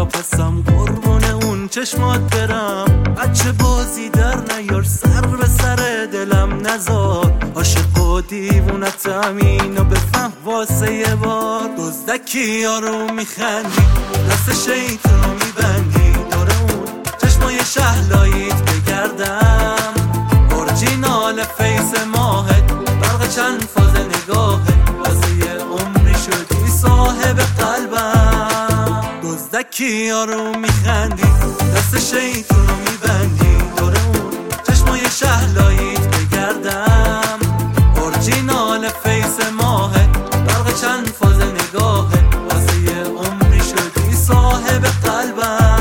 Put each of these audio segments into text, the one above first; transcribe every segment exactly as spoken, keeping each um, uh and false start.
نفسم قربون اون چشمات برم. بچه بازی در نیار، سر به سر دلم نزار. عاشق و دیوونتم اینو بفهم واسه یه بار. دزدکی یارو میخندی، دست شیطونو میبندی، دور اون چشمای شهلاییت بگردم. اورجینال فیس ماهت، برق چند فاز نگاهت، واسه یه عمری شدی صاحب قلبم. دزدکی یارو میخندی، دست شیطونو میبندی، دور اون چشمای شهلاییت بگردم. اورجینال فیس ماهت، برق چند فاز نگاهت، واسه یه عمری شدی صاحب قلبم.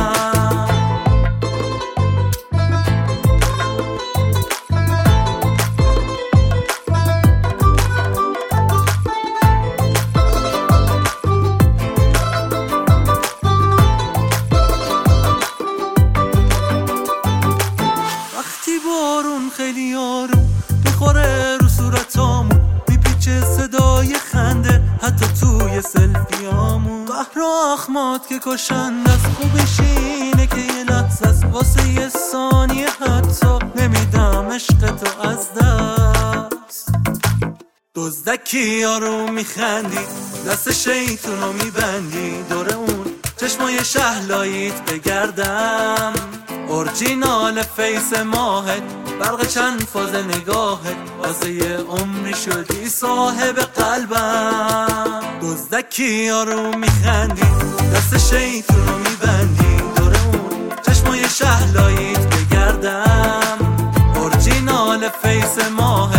بارون خیلی یارو میخوره رو صورتامون، میپیچه صدای خنده حتی توی سلفیامون. قهر و اخمات که کشنده است، خوبش اینه که یه لحظه است، واسه یه ثانیه حتی نمیدم عشقتو از دست. دزدکی یارو میخندی، دست شیطونو میبندی، دور اون چشمای شهلاییت بگردم. اورجینال فیس ماهت، برق چند فاز نگاهت، واسه یه عمری شدی صاحب قلبم. دزدکی یارو میخندی، دست شیطونو میبندی، دور اون چشمای شهلاییت بگردم. اورجینال فیس ماهت،